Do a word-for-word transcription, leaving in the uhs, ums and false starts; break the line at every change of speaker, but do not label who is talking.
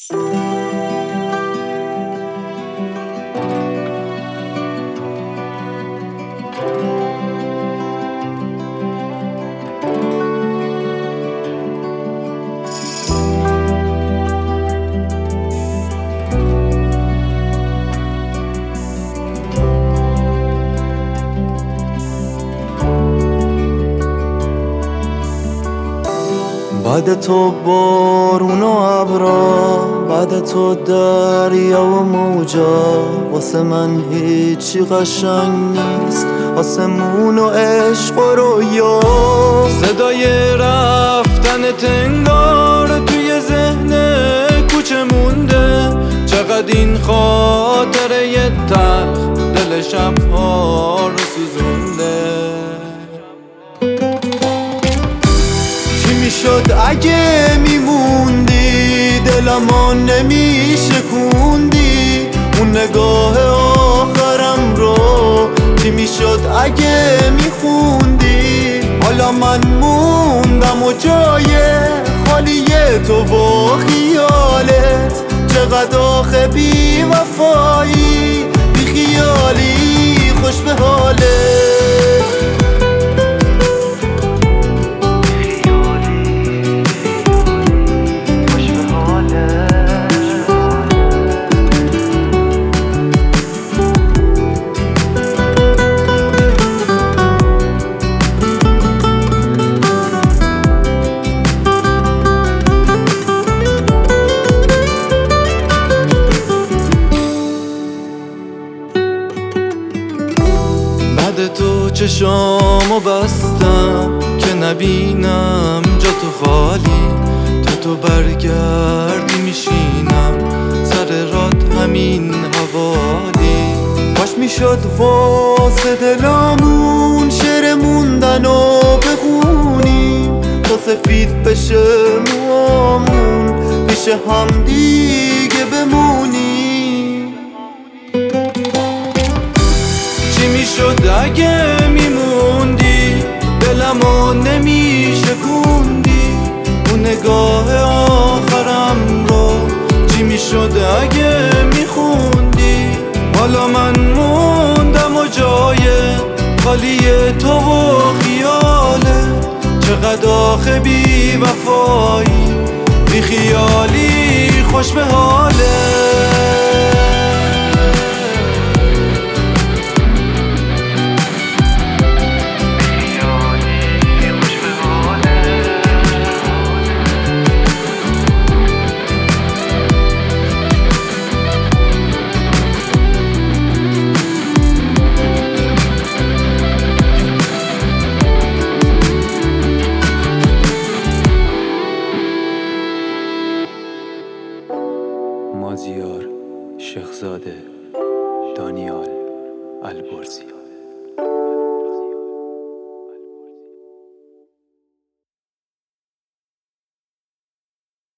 بعد تو بارون و ابرا، بعد تو دریا و موجا، واسه من هیچی قشنگ نیست، آسمون و عشق و رویا. صدای رفتن تنگار توی ذهن کوچه مونده، چقدر این خاطره یه تلخ دل شب‌ها رو سوزونده. شد اگه میموندی، دلمو نمیشکوندی، اون نگاه آخرم رو چی میشد اگه میخوندی؟ حالا من موندم و جای خالی تو و خیالت، چقدر آخه بی وفایی، بی خیالی خوش به حالت. بعد تو چشامو بستم که نبینم جا تو خالی، تا تو برگردی میشینم سر رات همین حوالی. باش میشد واسه دلامون شعر موندن و بخونیم، تا سفید بشه موامون پیش هم دیگه بمونیم. چی میشد اگه میموندی، دلمو نمیشکوندی، اون نگاه آخرم رو چی میشد اگه میخوندی؟ حالا من موندم و جای خالی تو و خیالت، چقدر آخه بی وفایی، بی خیالی خوش به حالت.
مازیار شخزاده، دانیال البرزی.